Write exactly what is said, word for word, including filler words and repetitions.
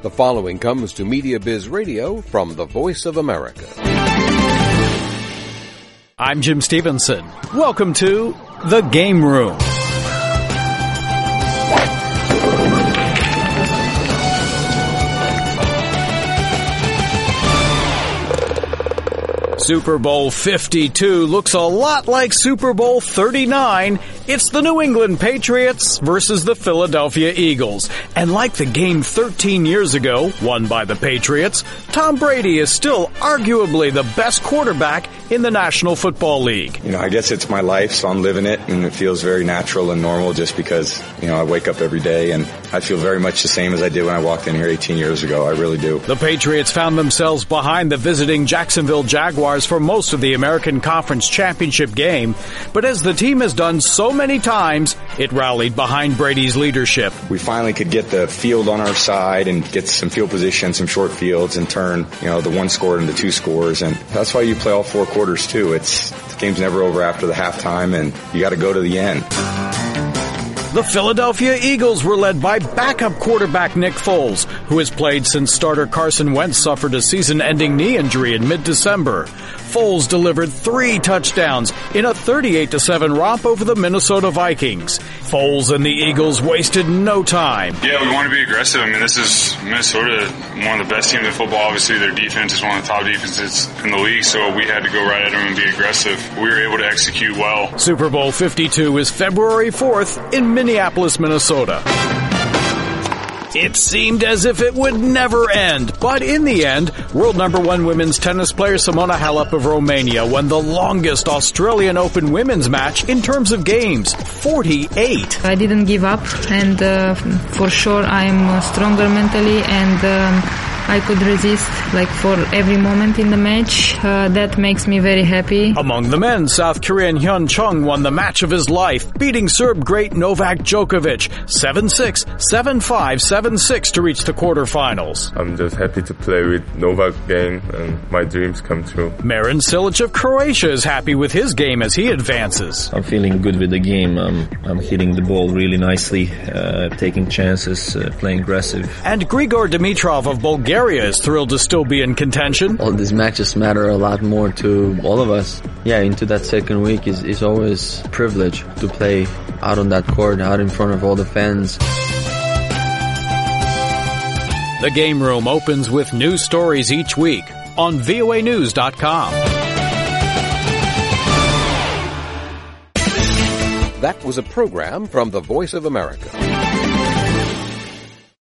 The following comes to Media Biz Radio from the Voice of America. I'm Jim Stevenson. Welcome to The Game Room. Super Bowl fifty-two looks a lot like Super Bowl thirty-nine. It's the New England Patriots versus the Philadelphia Eagles. And like the game thirteen years ago, won by the Patriots, Tom Brady is still arguably the best quarterback in the National Football League. You know, I guess it's my life, so I'm living it, and it feels very natural and normal just because, you know, I wake up every day, and I feel very much the same as I did when I walked in here eighteen years ago. I really do. The Patriots found themselves behind the visiting Jacksonville Jaguars for most of the American Conference Championship game, but as the team has done so many times, it rallied behind Brady's leadership. We finally could get the field on our side and get some field position, some short fields, and turn, you know, the one score into two scores, and that's why you play all four quarters too. It's the game's never over after the halftime, and you got to go to the end. The Philadelphia Eagles were led by backup quarterback Nick Foles, who has played since starter Carson Wentz suffered a season-ending knee injury in mid-December. Foles delivered three touchdowns in a thirty-eight to seven romp over the Minnesota Vikings. Foles and the Eagles wasted no time. Yeah, we want to be aggressive. I mean, this is Minnesota, one of the best teams in football. Obviously, their defense is one of the top defenses in the league, so we had to go right at them and be aggressive. We were able to execute well. Super Bowl fifty-two is February fourth in Minneapolis, Minnesota. It seemed as if it would never end, but in the end, world number one women's tennis player Simona Halep of Romania won the longest Australian Open women's match in terms of games, forty-eight. I didn't give up, and uh, for sure I'm stronger mentally, and um, I could resist like for every moment in the match. Uh, that makes me very happy. Among the men, South Korean Hyun Chung won the match of his life, beating Serb great Novak Djokovic seven six, seven five, seven six to reach the quarterfinals. I'm just happy to play with Novak again, and my dreams come true. Marin Cilic of Croatia is happy with his game as he advances. I'm feeling good with the game. I'm, I'm hitting the ball really nicely, uh, taking chances, uh, playing aggressive. And Grigor Dimitrov of Bulgaria is thrilled to still be in contention. All these matches matter a lot more to all of us. Yeah, into that second week is, is always a privilege to play out on that court, out in front of all the fans. The Game Room opens with news stories each week on V O A news dot com. That was a program from the Voice of America.